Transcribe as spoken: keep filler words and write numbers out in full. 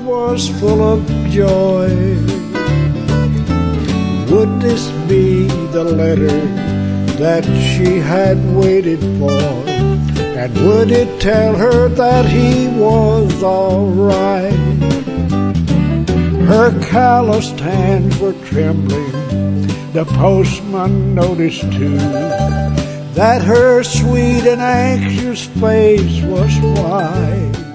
was full of joy. Would this be the letter that she had waited for? And would it tell her that he was all right? Her calloused hands were trembling. The postman noticed too that her sweet and anxious face was white.